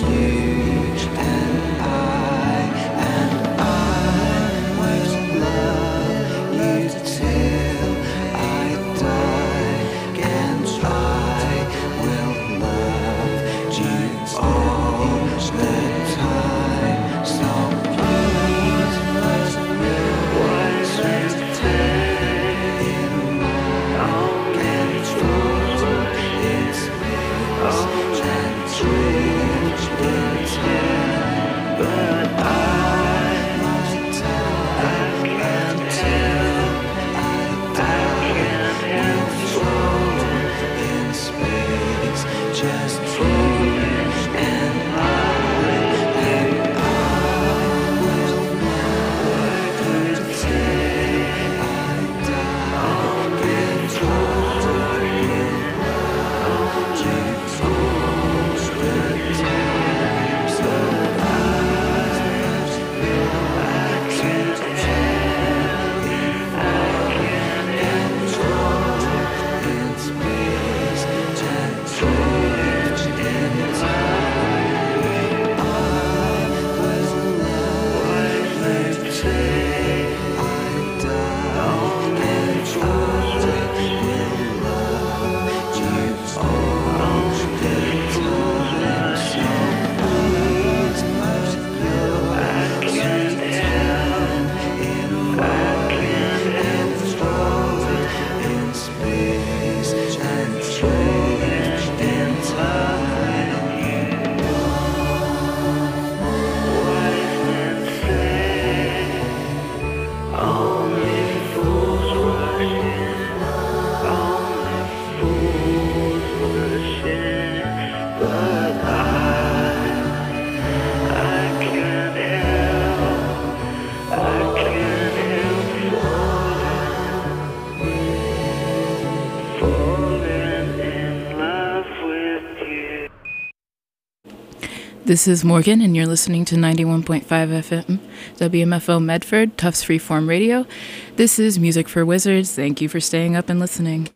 This is Morgan, and you're listening to 91.5 FM, WMFO Medford, Tufts Freeform Radio. This is Music for Wizards. Thank you for staying up and listening.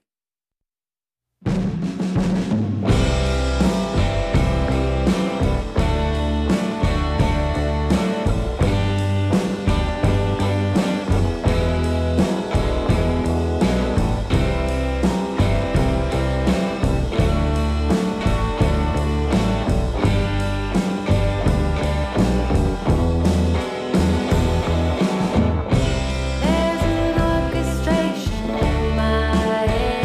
There's an orchestration in my head.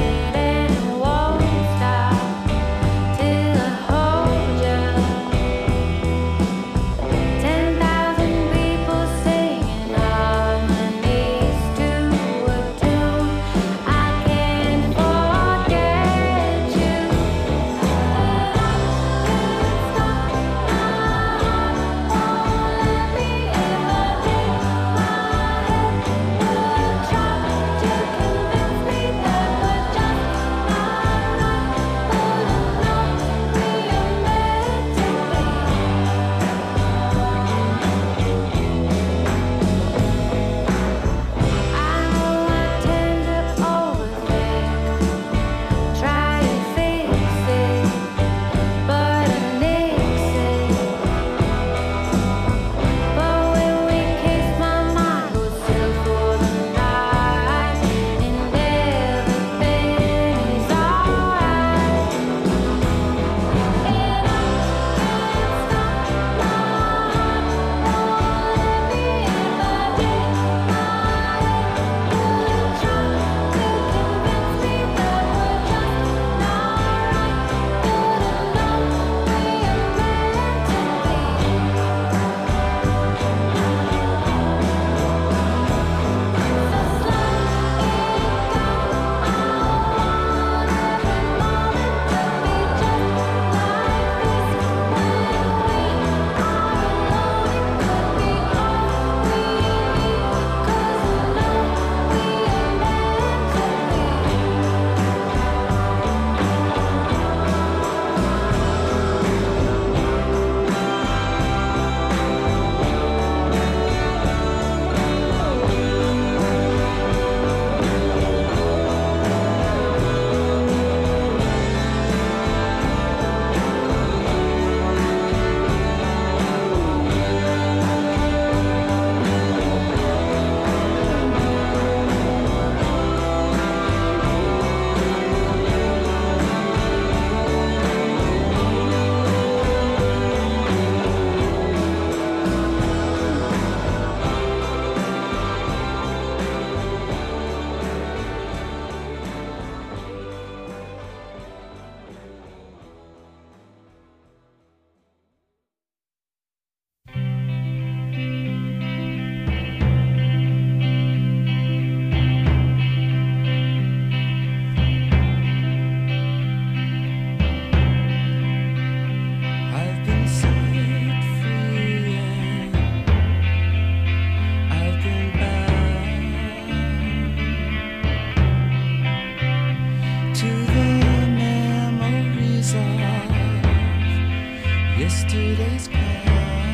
yesterday's past.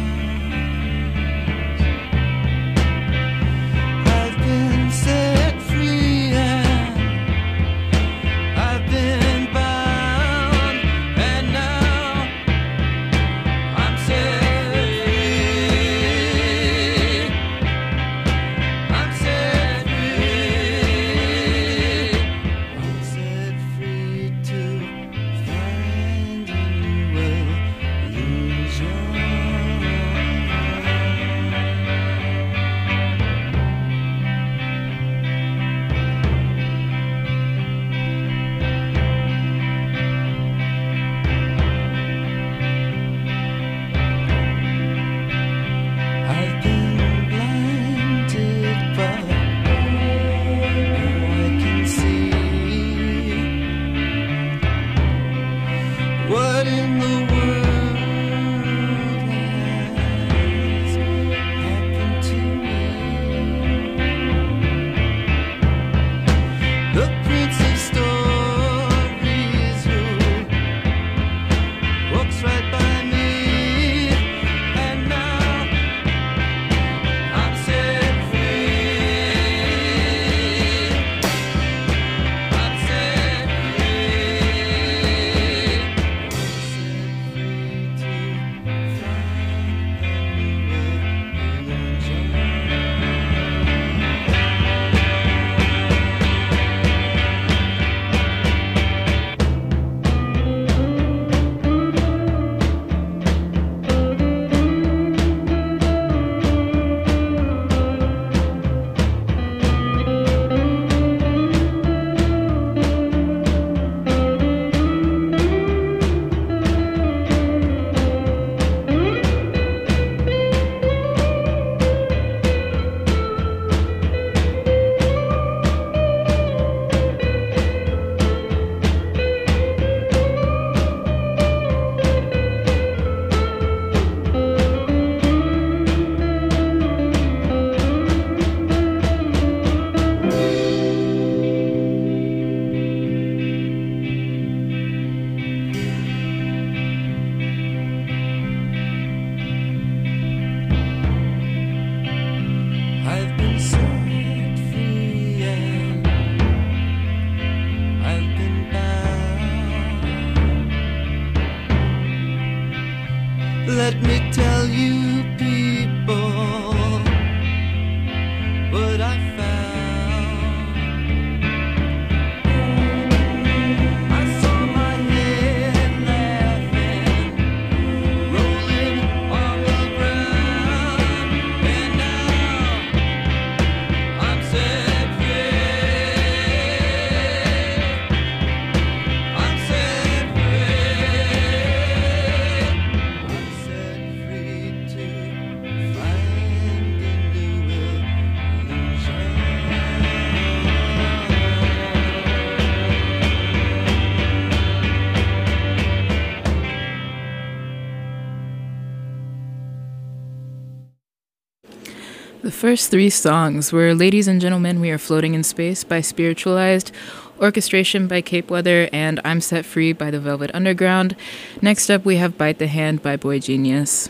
I've been set free and I've been bound, and now I'm set free. I'm set free. I'm set free to find a new illusion. I've been blinded, but now I can see what in the world has happened to me. The Prince of Stories who walks right by me, and now I'm set free. I'm set free. I've been set free and I've been bound. Let me tell you, people, what I found. I saw my head laughing, rolling on the ground, and now I'm set free. I'm set free. I'm set free to find a new illusion. The first three songs were Ladies and Gentlemen, We Are Floating in Space by Spiritualized, Orchestration by Cape Weather, and I'm Set Free by the Velvet Underground. Next up, we have Bite the Hand by Boy Genius.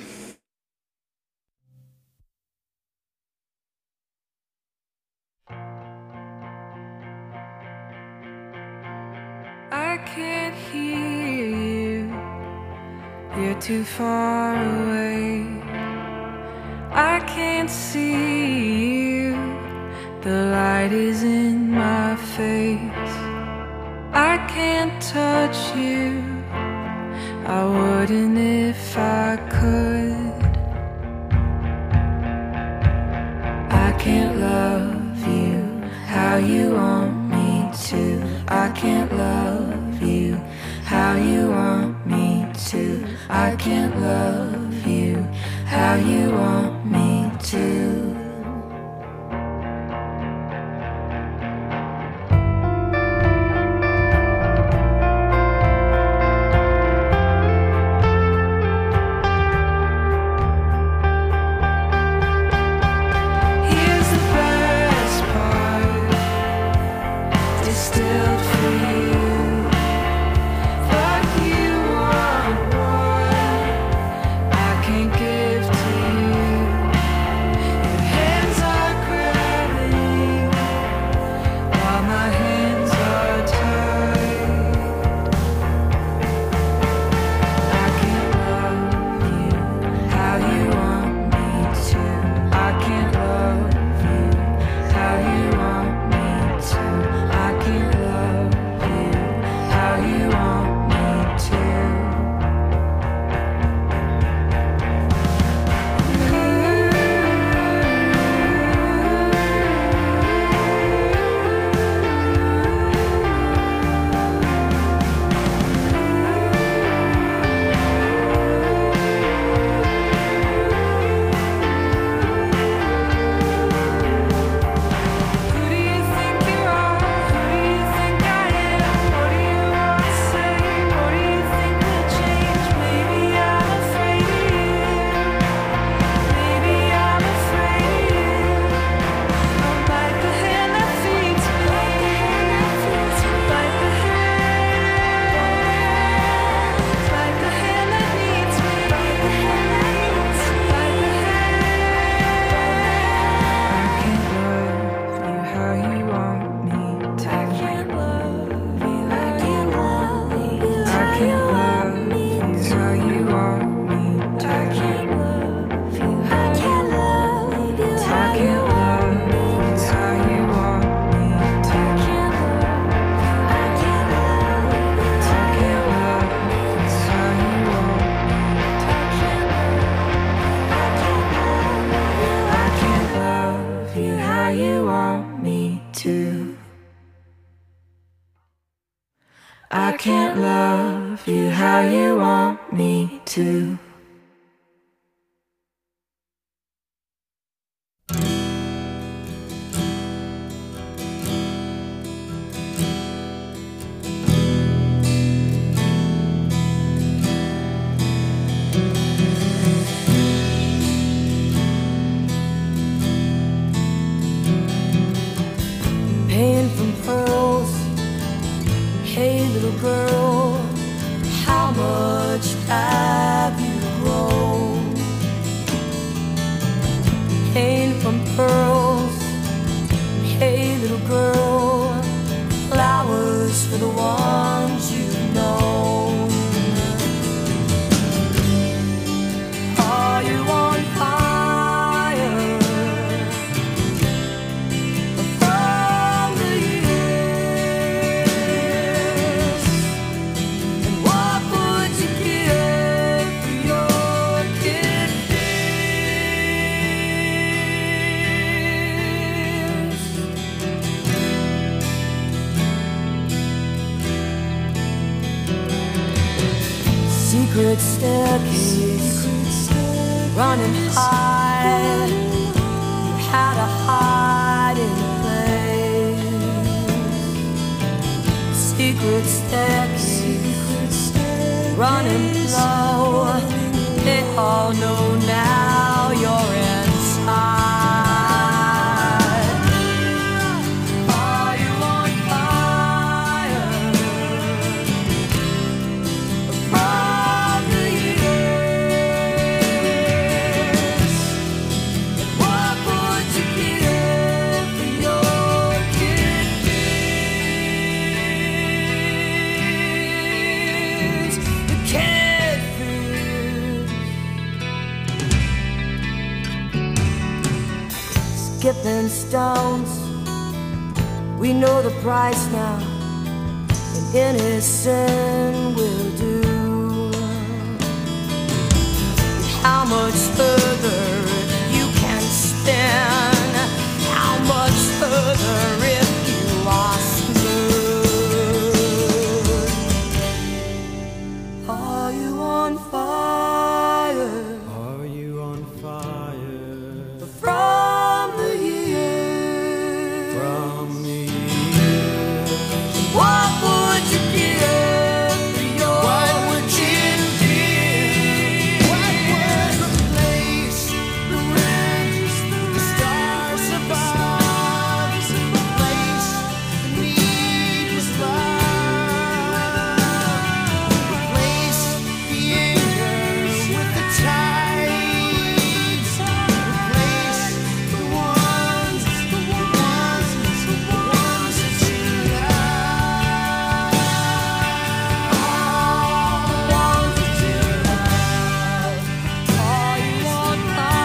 I can't hear you, you're too far away. I can't see you, the light is in my face. I can't touch you, I wouldn't if I could. I can't love you how you want me to. I can't love you how you want me to. I can't love you how you want me to. Here's the best part, distilled for you. Fuck you want one, can't love you how you want me to. Paying from pearls. Hey little girl, how much have you grown? Paying from pearls. Hey little girl, flowers for the ones you know. Are you on fire? From the years, and what would you give for your kid fears? Secret staircase, running high. You had a hiding place. Secret staircase, running low. They all know now you're inside. Are you on fire? From the years, what would you give for your kid fears? The kid fears. Skipping stones, we know the price now, and innocent will do. How much further you can spin? How much further if you are stood? Are you on fire? Are you on fire? From the years, From the years, what would you give for your what would you give? What would replace the winds, the stars above? Replace the needless love. Replace the anger with the tides. Replace the ones that you love. Are you on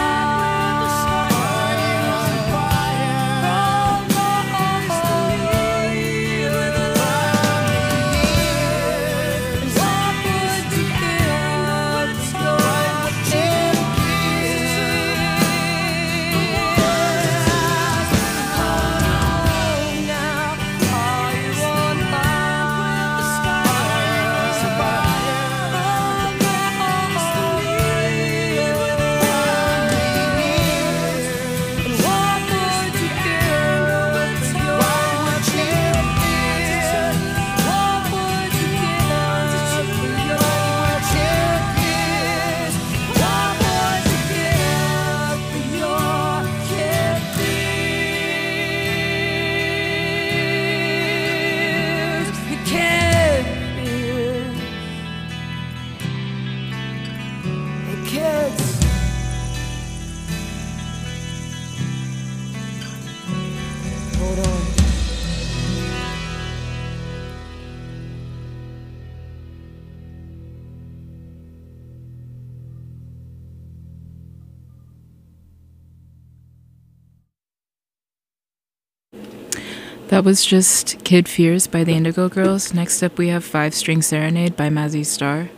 That was just Kid Fears by the Indigo Girls. Next up, we have Five String Serenade by Mazzy Star.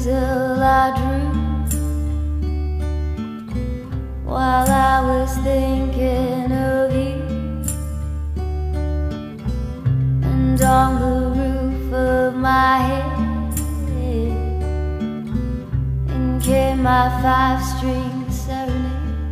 easel I drew while I was thinking of you. And on the roof of my head, in came my 5-string serenade.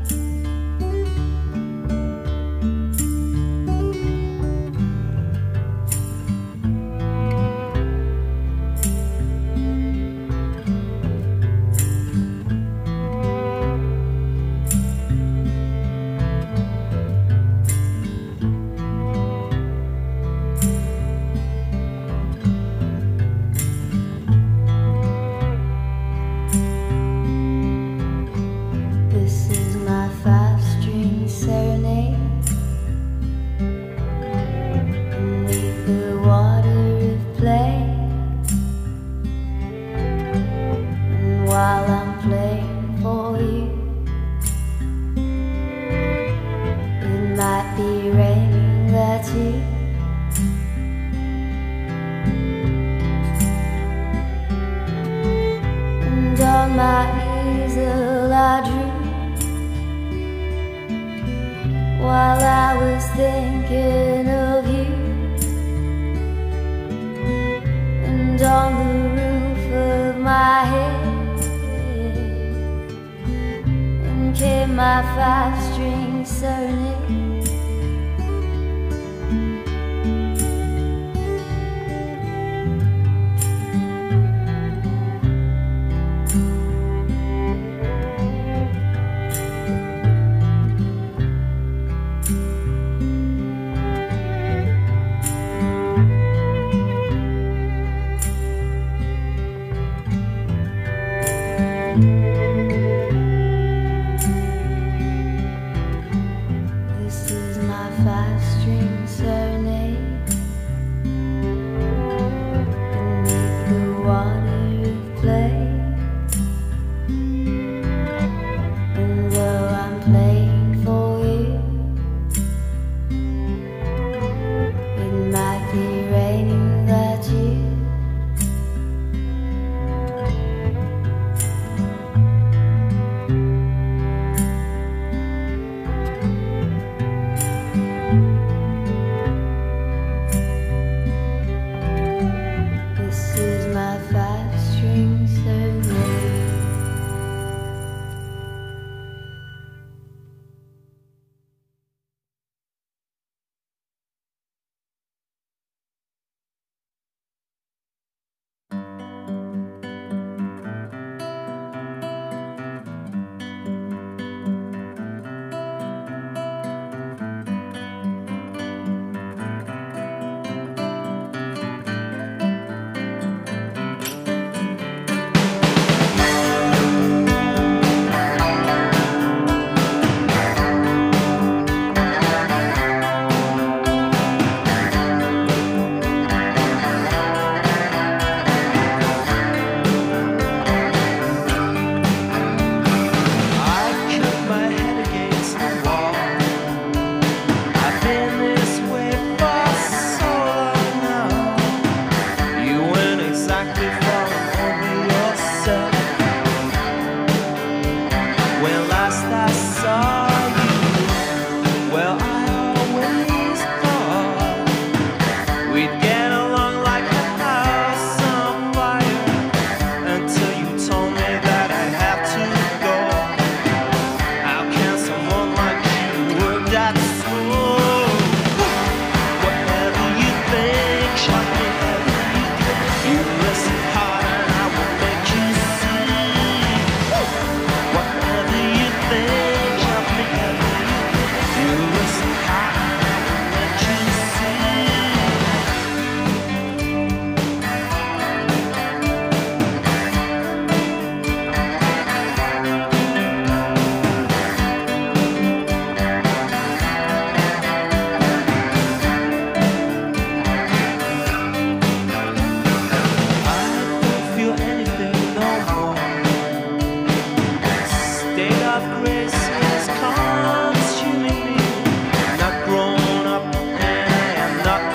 While I was thinking of you, and on the roof of my head, in came my 5-string serenade.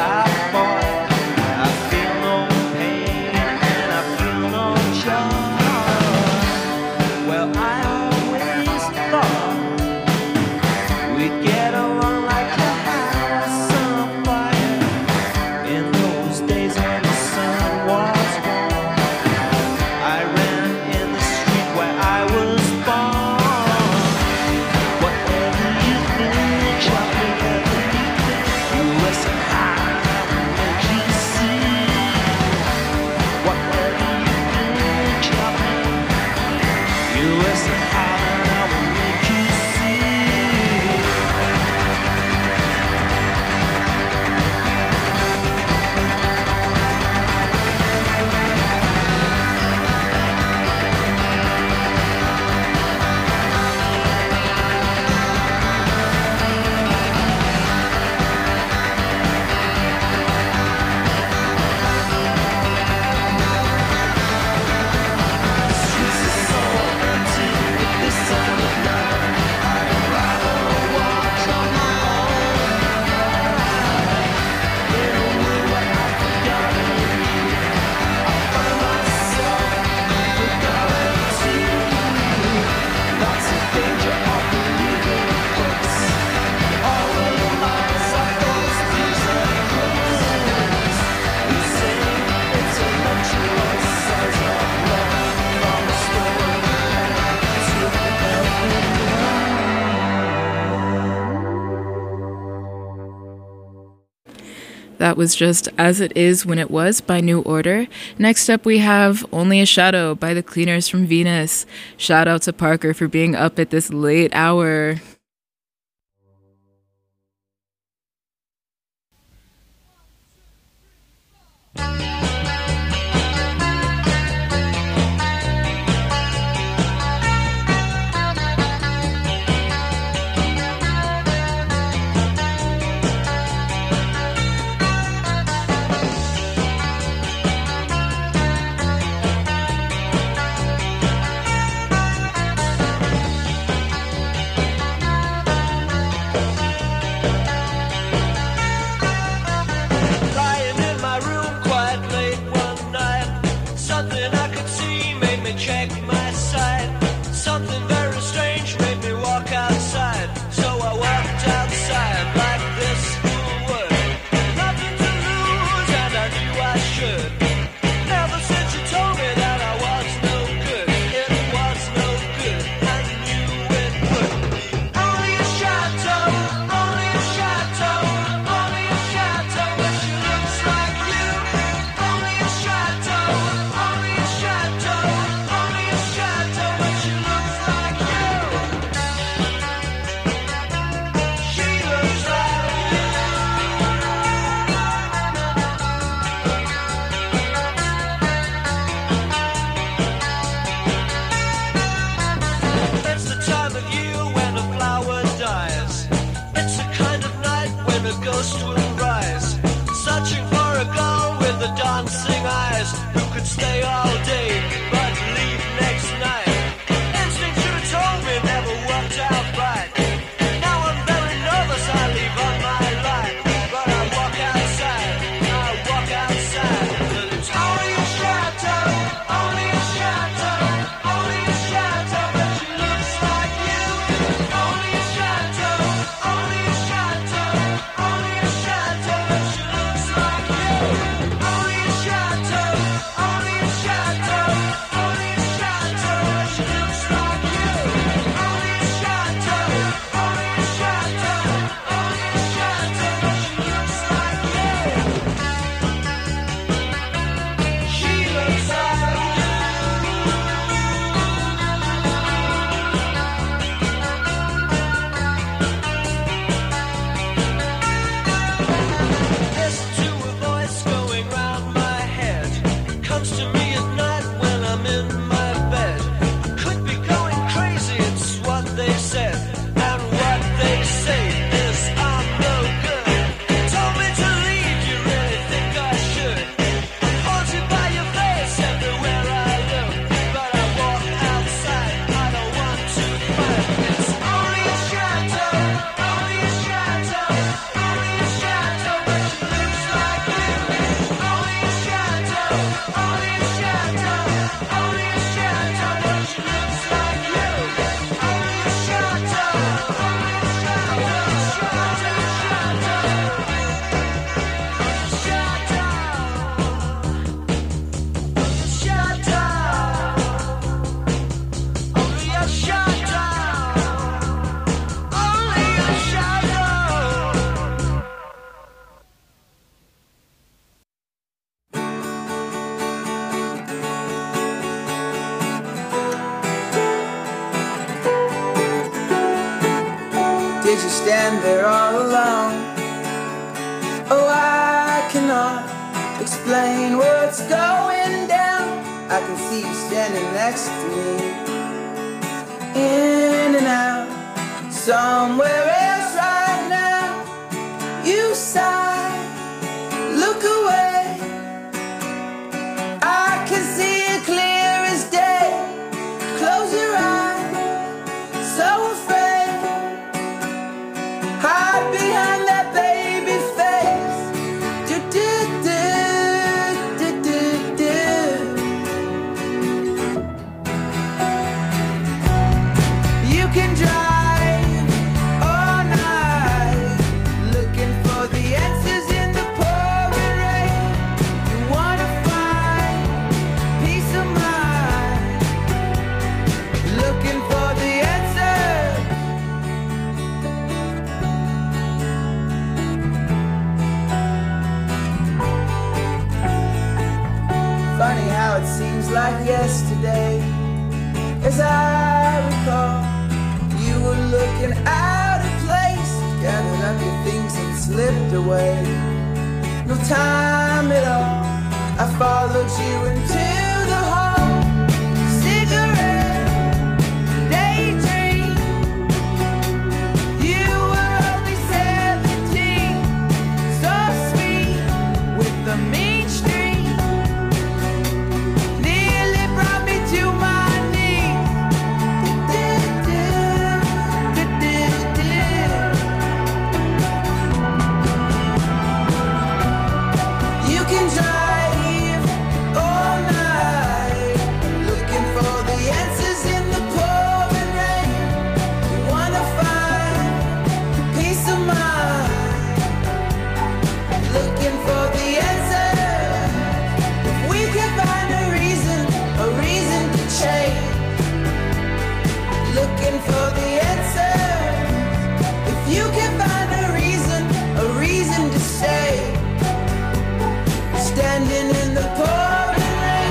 Joy. That was just As It Is When It Was by New Order. Next up, we have Only a Shadow by the Cleaners from Venus. Shout out to Parker for being up at this late hour. Lying in my room quite late one night, something I could see made me check my sight. Something very strange made me walk outside, so I walked outside like this fool would. Nothing to lose and I knew I should. Ever since you told me that I was no good, it was no good, I knew it would. Only a shadow, only a shadow, only a shadow, but she looks like you. Only a shadow, only a shadow, only a shadow, but she looks like you. She looks like you. It's the time of year when a flower dies. It's the kind of night when a ghost will rise, searching for a girl with the dancing eyes who could stay all day but leave next night. Instinct should have told me never worked out right. Now I'm very nervous, I leave on my light, but I walk outside, but it's only a shadow, only a shadow, only a shadow, but she looks like you. Only a shadow, only a shadow, only a shadow, but she looks like you. Only a shadow, only a shadow, only a shadow, but she looks like you. Only a shadow, only a shadow, only a shadow, but she looks like you. She looks like you. Listen to a voice going round my head. Comes to me at night when I'm in my bed. Could be going crazy, it's what they said. And what they say is I'm no good. Told me to leave, you really think I should? Haunted by your face everywhere I look. But I walk outside, I don't want to fight. It's only a shadow, only a shadow, only a shadow, but she looks like you. Only a shadow, only a shadow, only a shadow, but she looks like you. Only a shadow, only a shadow, shadow, only a shadow, only a shadow. Did you stand there all alone? Oh, I cannot explain what's going down. I can see you standing next to me, in and out, somewhere else right now. You sigh, look away. I can see it clear as day. Close your eyes, so afraid. Hide behind that baby face. Do do do do do do. You can drive like yesterday. As I recall, you were looking out of place, gathered up your things and slipped away. No time at all, I followed you into the hall. Cigarette, daydream. You were only 17, so sweet with the mean streak. Nearly brought me to my knees. You can drive all night, looking for the answers in the pouring rain. You wanna find peace of mind, looking for the answers. If we can find a reason to change, looking for the answers. If you can find a reason to stay, standing in the pouring rain.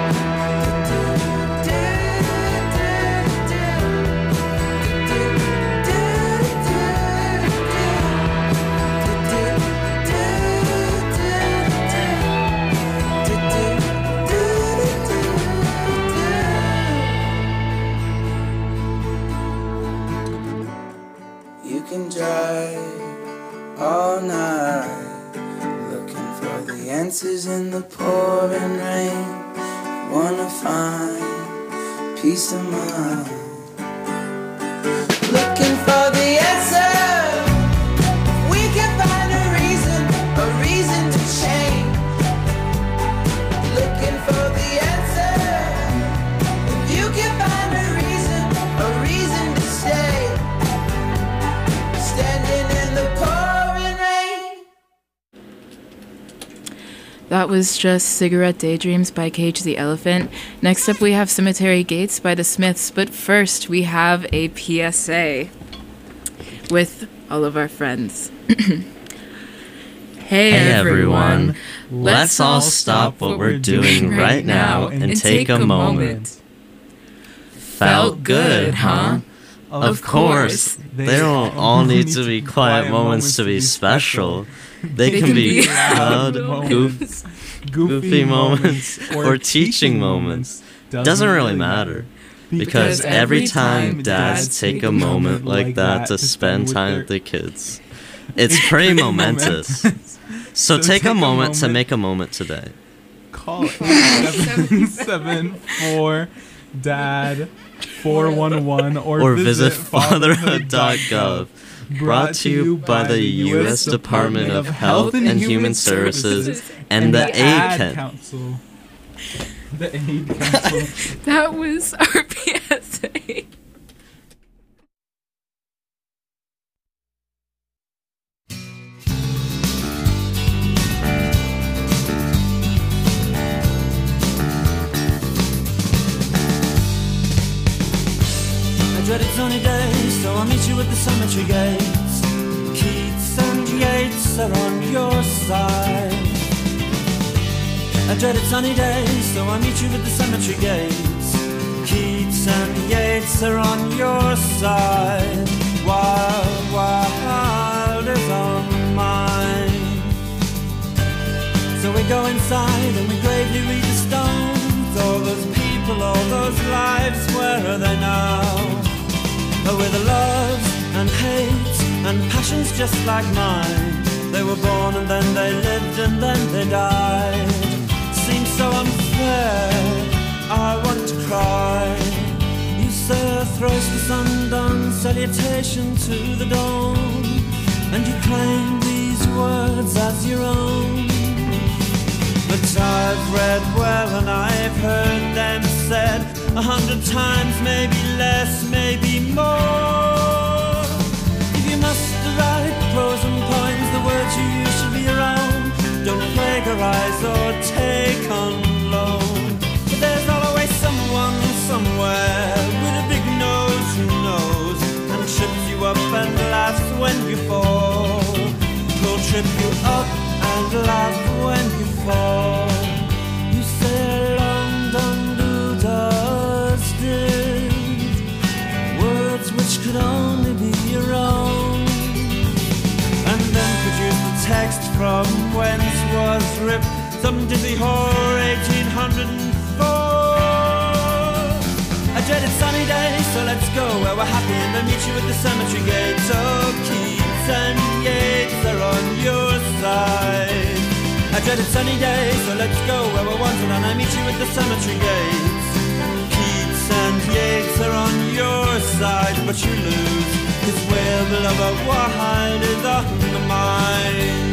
You can drive all night, looking for the answers in the pouring rain. Wanna find peace of mind, looking for the answer. We can find a reason to change, looking for the answer. If you can find a reason to stay, standing in the pouring rain. That was just Cigarette Daydreams by Cage the Elephant. Next up, we have Cemetery Gates by the Smiths. But first, we have a PSA with all of our friends. Hey everyone, let's all stop what we're doing right now and take a moment. Felt good, huh? Of course, they don't all need to be quiet moments to be special. They can be loud, goofy moments, or teaching moments. Doesn't really matter. Because every time dads take a moment like that to spend time with the kids, it's pretty momentous. So take a moment to make a moment today. Call 774-DAD-411 or visit fatherhood.gov. Brought to you by the U.S. Department of Health and Human Services and the Aid Council. The Aid Council. That was our PSA. Dreaded sunny days, so I'll meet you at the cemetery gates. Keats and Yeats are on your side. I dreaded sunny days, so I'll meet you at the cemetery gates. Keats and Yeats are on your side. Wild is on mine. So we go inside and we gravely read the stones. All those people, all those lives, where are they now? Oh, with the loves and hates and passions just like mine. They were born and then they lived and then they died. Seems so unfair, I want to cry. You say a thrice the sun-done salutation to the dawn, and you claim these words as your own. But I've read well and I've heard them said 100 times, maybe less, maybe more. If you must write prose and poems, the words you use should be your own. Don't plagiarize or take on loan. But there's always someone somewhere with a big nose who knows and trips you up and laughs when you fall. He'll trip you up and laugh when you fall. You say long done do text from whence was ripped some dizzy whore 1804. A dreaded sunny day, so let's go where we're happy and I'll meet you at the cemetery gate. So Keats and Yeats are on your side. A dreaded sunny day, so let's go where we're wanted and I meet you at the cemetery gates. Keats and Yeats are on your side, but you lose, 'cause where the lover wide is on the mind.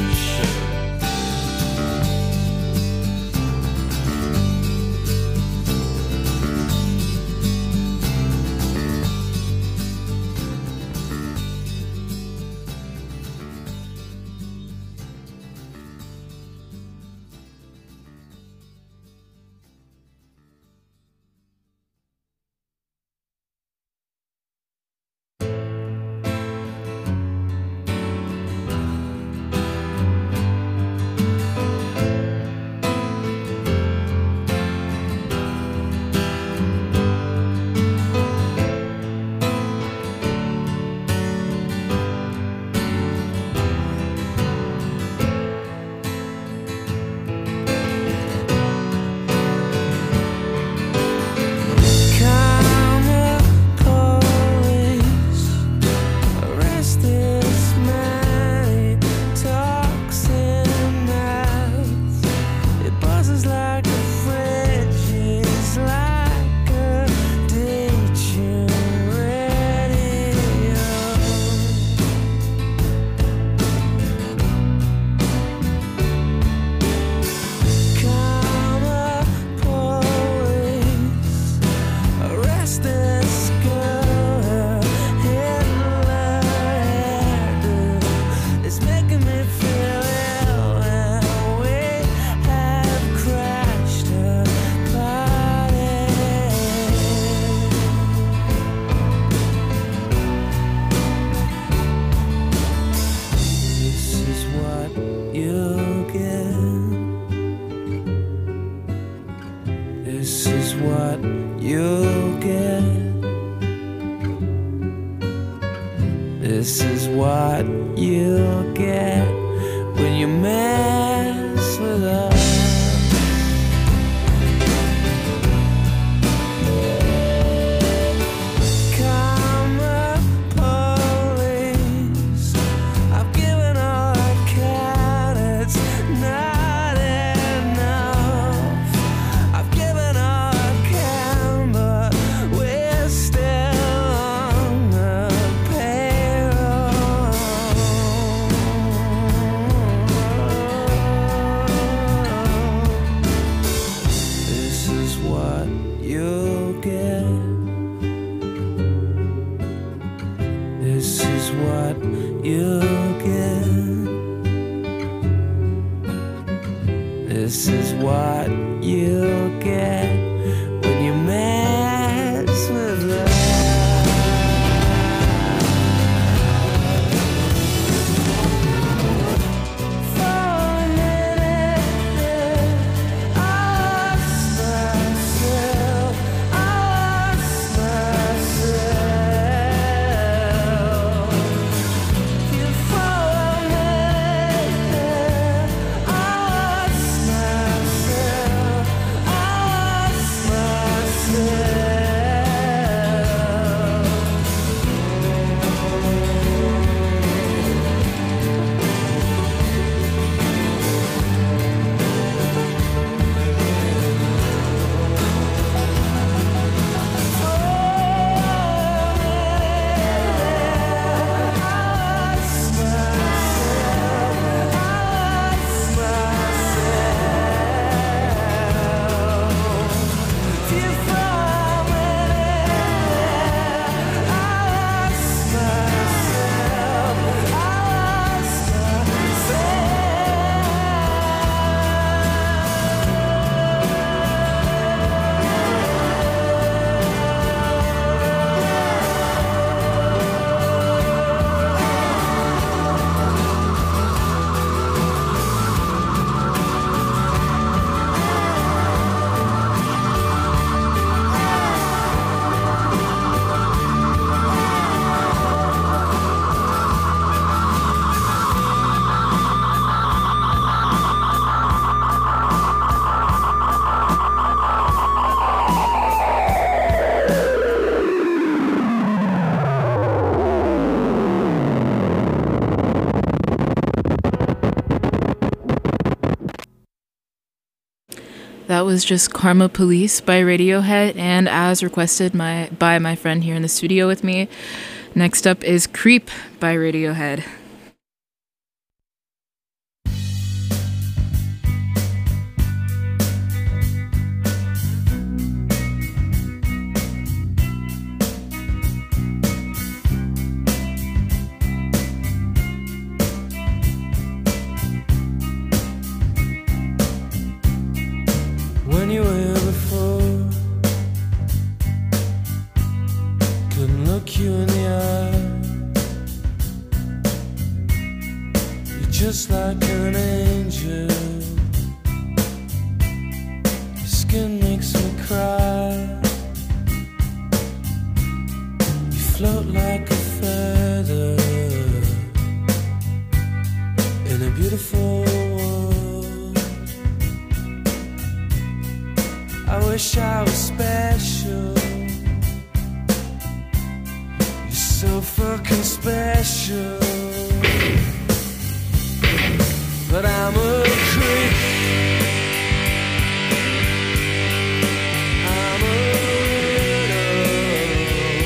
This is what you'll get when you mess with us. This is what you'll get when you mess with love. that was just Karma Police by Radiohead, and as requested by my friend here in the studio with me, next up is Creep by Radiohead. When you were here before, couldn't look you in the eye. You're just like an angel. Your skin makes me cry. You float like a feather in a beautiful world. I wish I was special. You're so fucking special. But I'm a creep. I'm a widow.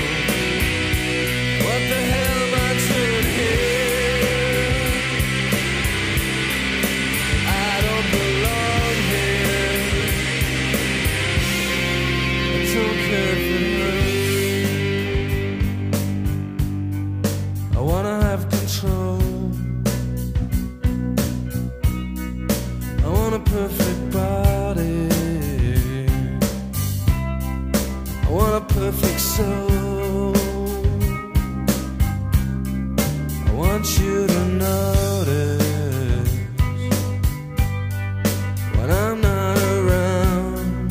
What the hell am I doing here? I don't belong here. I don't care if it hurts. I wanna have control. I want a perfect body. I want a perfect soul. I want you to notice when I'm not around.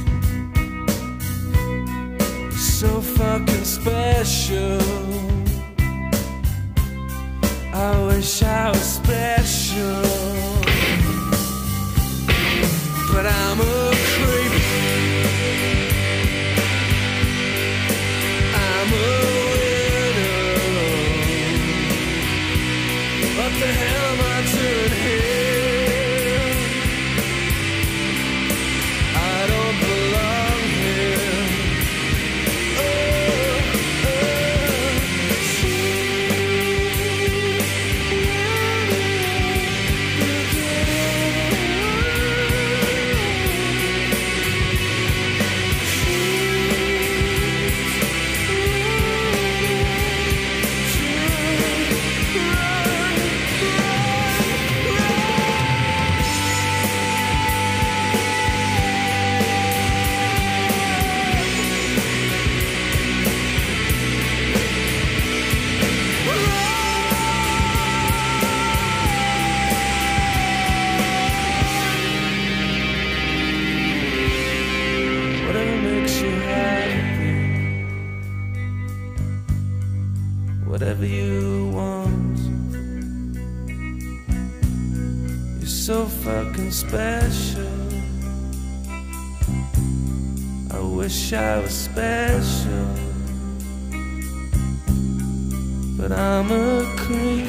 You're so fucking special. I wish I was special. But I'm a creep. I'm a widow. What the hell am I doing here? I don't belong here. Whatever makes you happy, whatever you want. You're so fucking special. I wish I was special. But I'm a creep.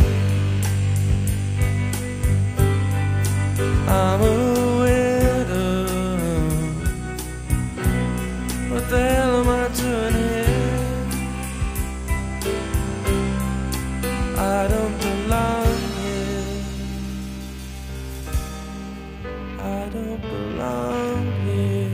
I'm a widow. What the hell am I doing here? I don't belong here. I don't belong here.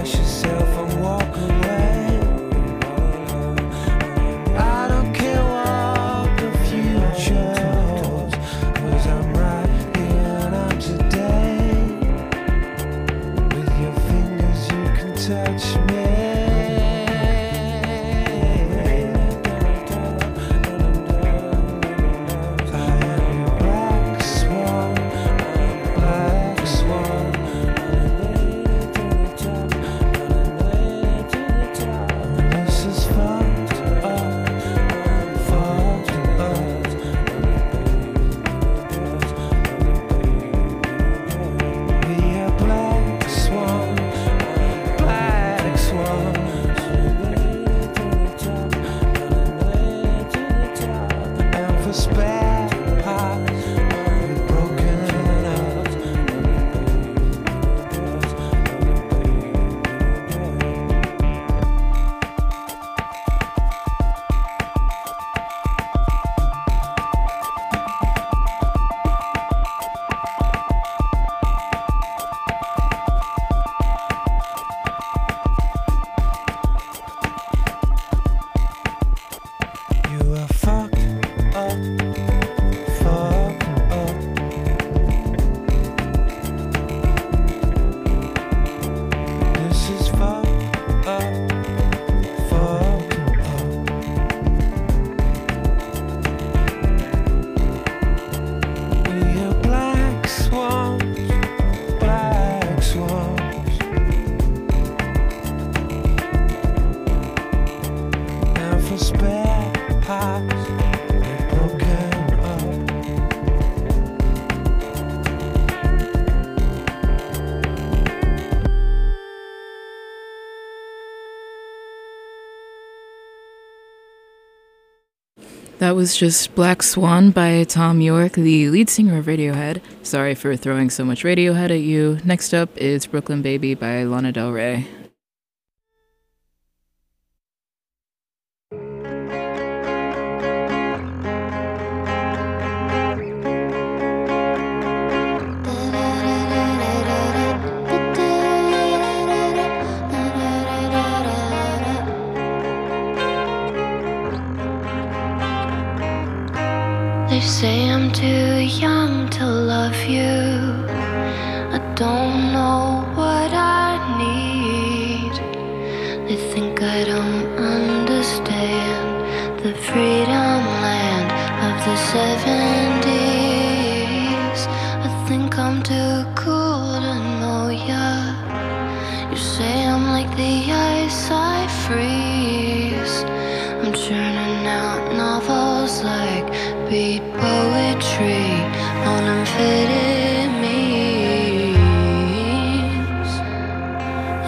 wash yourself and walk away. I don't care what the future holds, 'cause I'm right here and I'm today. With your fingers you can touch me. That was just Black Swan by Tom York, the lead singer of Radiohead. Sorry for throwing so much Radiohead at you. Next up is Brooklyn Baby by Lana Del Rey. They say I'm too young to love you. I don't know what I need. They think I don't understand the freedom land of the 70s. I think I'm too cool to know ya. You say I'm like the ice I freeze. I'm churning out novels like beat poetry on amphetamines. I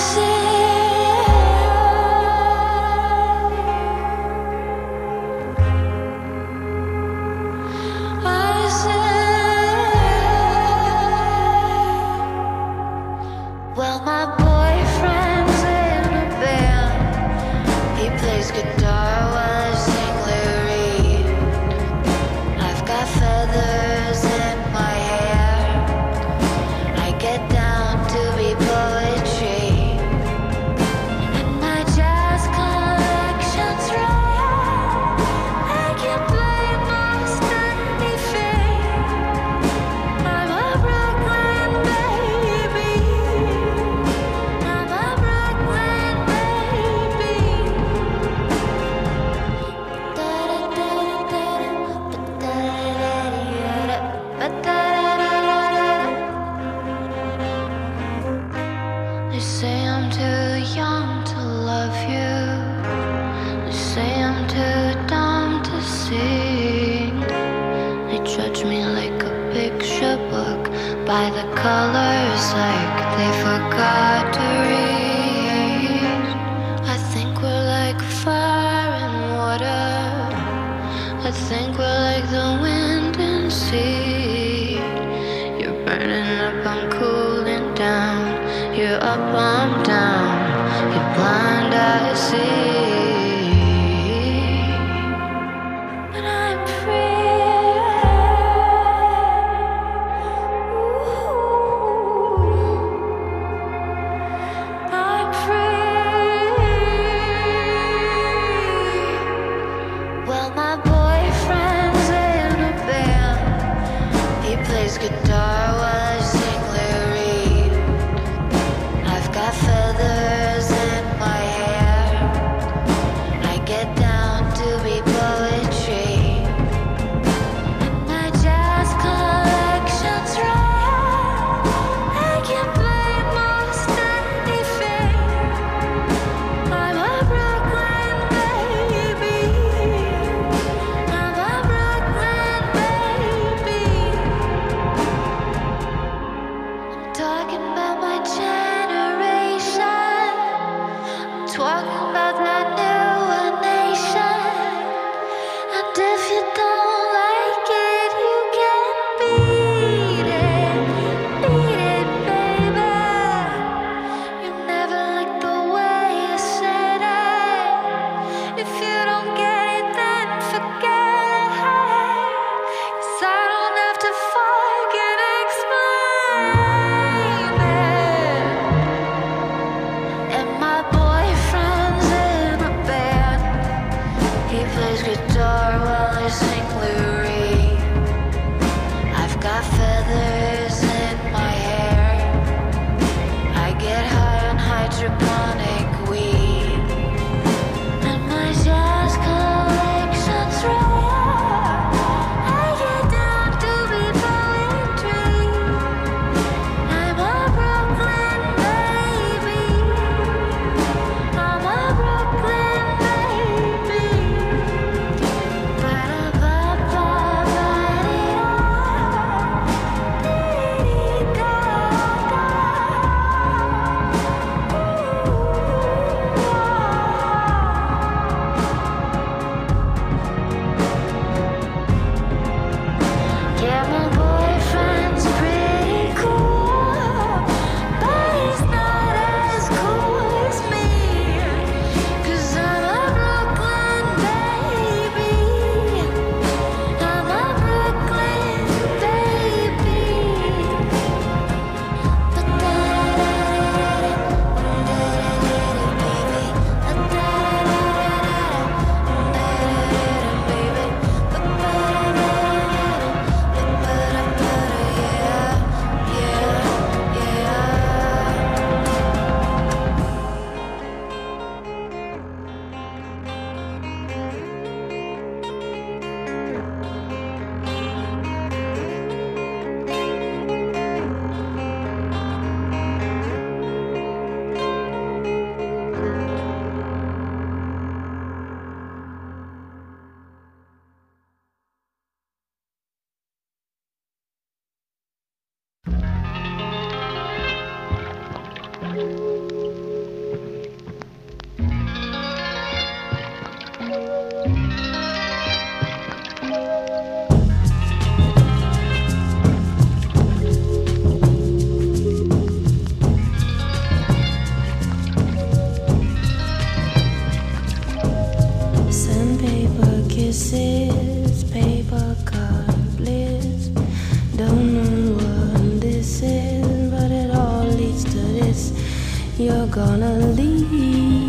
said, well, my boyfriend's in a band. He plays guitar while I sing lyrics. I've got feathers in my hair. I get down to be poetry. And my jazz collection's rare. I can play most anything. I'm a Brooklyn baby. I'm a Brooklyn baby. They say I'm too young to love you. They say I'm too dumb to sing. They judge me like a picture book by the colors, like they forgot to read. I think we're like fire and water. I think we're like the wind and sea. You're burning up, I'm cooling down. You're up, I'm down. You're blind, I see. But I'm free. Ooh. This is paper cut bliss. Don't know what this is, but it all leads to this. You're gonna leave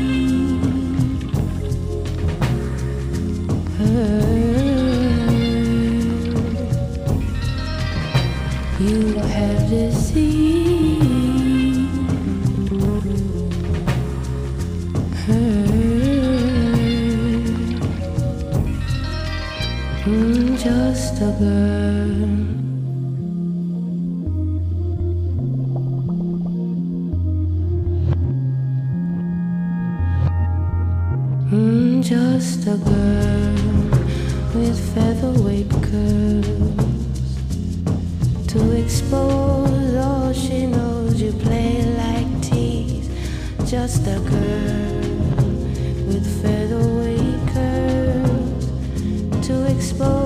her. You have deceived her. Just a girl. Just a girl with featherweight curves to expose all she knows. You play like tease. Just a girl with featherweight curves to expose